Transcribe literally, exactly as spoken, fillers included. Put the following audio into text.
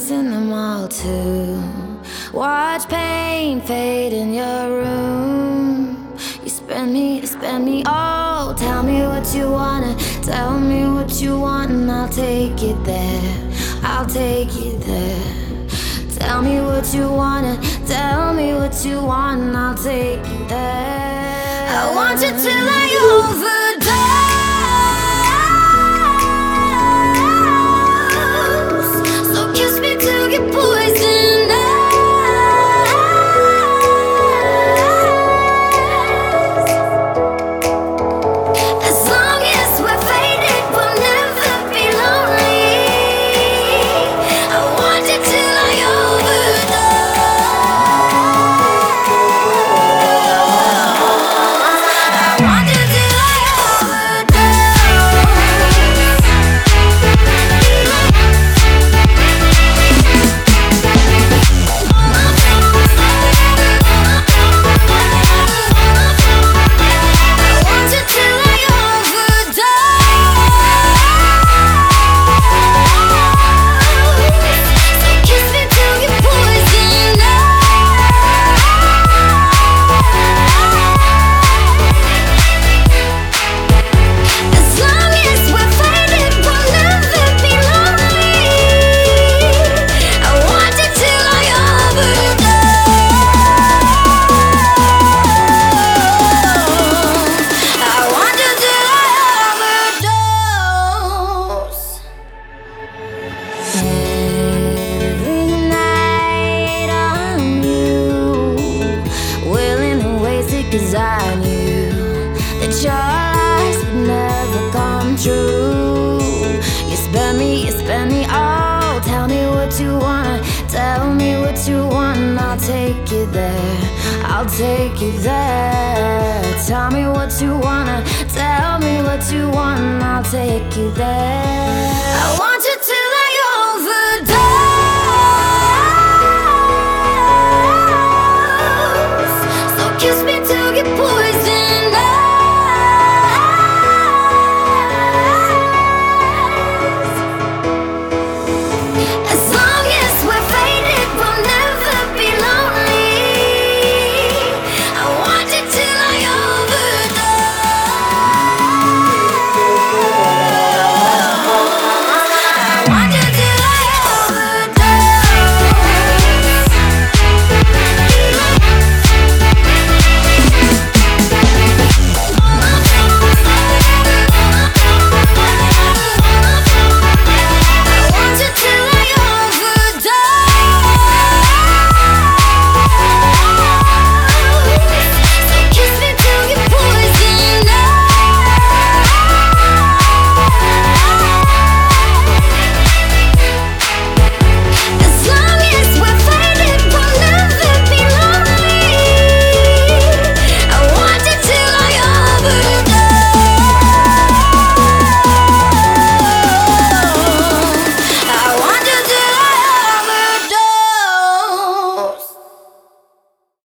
erasing them all too. Watch pain fade in your room. You spend me, you spend me all. Tell me what you wanna, tell me what you want, and I'll take it there, I'll take it there. Tell me what you wanna, tell me what you want, and I'll take it there. I want you till I overdose. So kiss me till you're poisoned eyes. As long as we're faded, we'll never be lonely. I want you till I cause I knew that your lies would never come true. You spend me, you spend me all. Tell me what you wanna, tell me what you want, and I'll take you there, I'll take you there. Tell me what you wanna, tell me what you want, and I'll take you there. I want